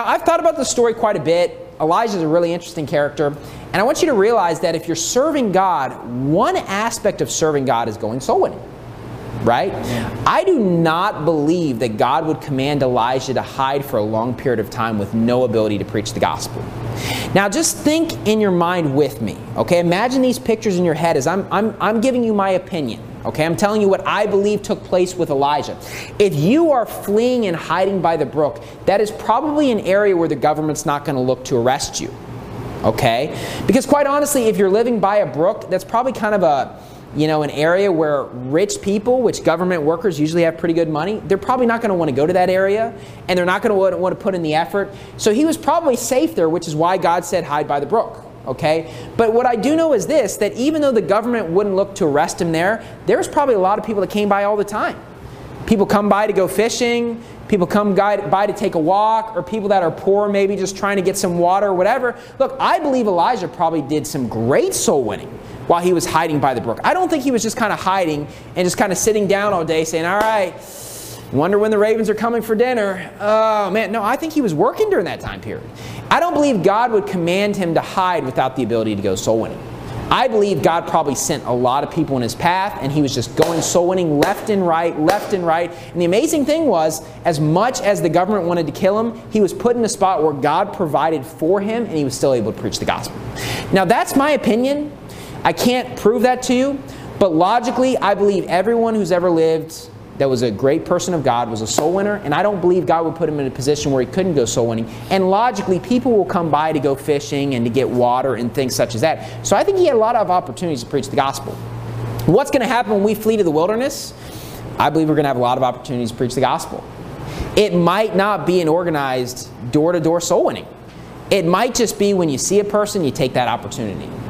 I've thought about this story quite a bit. Elijah is a really interesting character. And I want you to realize that if you're serving God, one aspect of serving God is going soul winning. Right? I do not believe that God would command Elijah to hide for a long period of time with no ability to preach the gospel. Now just think in your mind with me. Okay? Imagine these pictures in your head as I'm giving you my opinion. Okay? I'm telling you what I believe took place with Elijah. If you are fleeing and hiding by the brook, that is probably an area where the government's not going to look to arrest you. Okay? Because quite honestly, if you're living by a brook, that's probably kind of an area where rich people, which government workers usually have pretty good money, they're probably not going to want to go to that area, and they're not going to want to put in the effort. So he was probably safe there, which is why God said hide by the brook. Okay? But what I do know is this, that even though the government wouldn't look to arrest him there's probably a lot of people that came by all the time. People come by to go fishing, people come by to take a walk, or people that are poor maybe just trying to get some water or whatever. Look, I believe Elijah probably did some great soul winning while he was hiding by the brook. I don't think he was just kind of hiding and just kind of sitting down all day saying, all right, wonder when the ravens are coming for dinner. Oh, man. No, I think he was working during that time period. I don't believe God would command him to hide without the ability to go soul winning. I believe God probably sent a lot of people in his path, and he was just going soul winning left and right, left and right. And the amazing thing was, as much as the government wanted to kill him, he was put in a spot where God provided for him, and he was still able to preach the gospel. Now, that's my opinion. I can't prove that to you, but logically, I believe everyone who's ever lived that was a great person of God was a soul winner, and I don't believe God would put him in a position where he couldn't go soul winning. And logically, people will come by to go fishing and to get water and things such as that. So I think he had a lot of opportunities to preach the gospel. What's going to happen when we flee to the wilderness? I believe we're going to have a lot of opportunities to preach the gospel. It might not be an organized door-to-door soul winning. It might just be when you see a person, you take that opportunity.